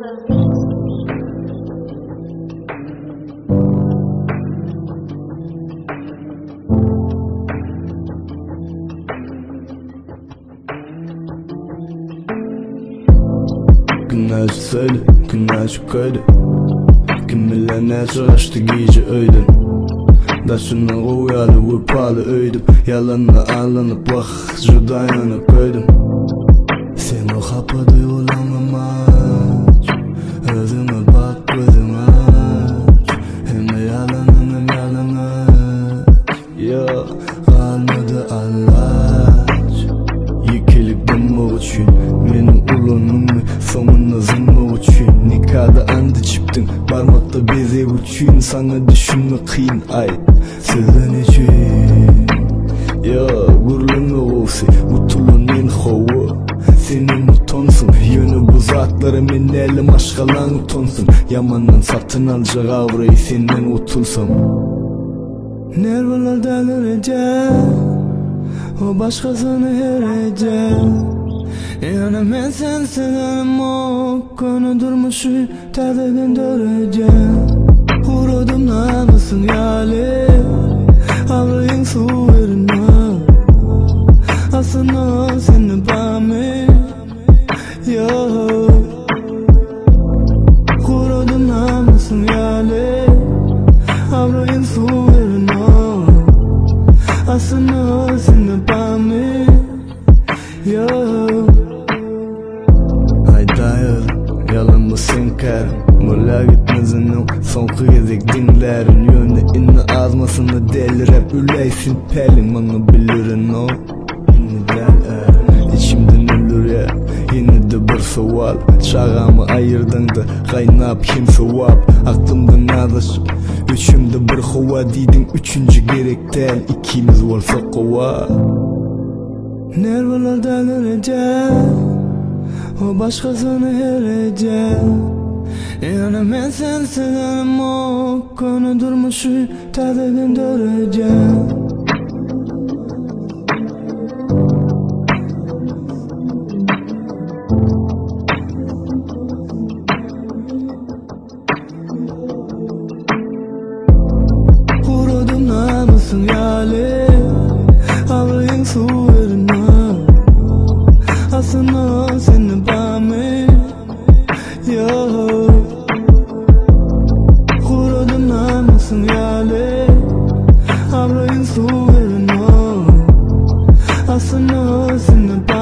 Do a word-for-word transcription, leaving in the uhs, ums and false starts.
Günler söyle, günler yukarı. Kim bilir ne çıraştı gece öydün. Daşını uyalı vıpalı öydüm. Yalanla ağlanıp bak judayana koydum. Seni kapadı yolamam aç. Özüme bak gözüm aç. Hem de yalanın hem yalan aç. Ya kalmadı allaç. Yıkılıp dönme uçun. Benim ulunum sonuna zınma uçun. Nikada andı çıktın. Parmakta beze uçun. Sana düşünme kıyın ay. Sözden için. Ya gurlunga olsa utulun men hova. Senin utonsun. Yönü bu zatları men elim aşkalan utonsun. Yamandan satın alacak avrayı senden utulsam. Nervalar delireceğim. O başkasını hereceğim. Yani men sensin elim o. Konu durmuşu tezeden döreceğim. Kurudum namusun yali. Avrayın su verine. Aslında seni bami. Ya kurudum namusun yali. Avrayın su verine. Aslında seni bami. Ya Haydayır yalan mı sen karım. Mola gitmezinin son kıyızık dinlerin. Yönde inni azmasını delir hep üleysin pelin. Bana bilirin o inni der içimden ölür ya. Yine de bir sual. Çağımı ayırdın da kaynap kim sevap. Aklımda nazışıp üçümde bir hava deydin. Üçüncü gerek değil ikimiz olsa kova. Nervalar delireceğim. O başkasını hereceğim. Yani men sensin elim o. Konu durmuşu tezeden döreceğim. Kurudum namusun yali. Avrayın su verine. Aslında seni bami. Ya kurudum namusun yali. Avrayın su verine. Aslında seni bami.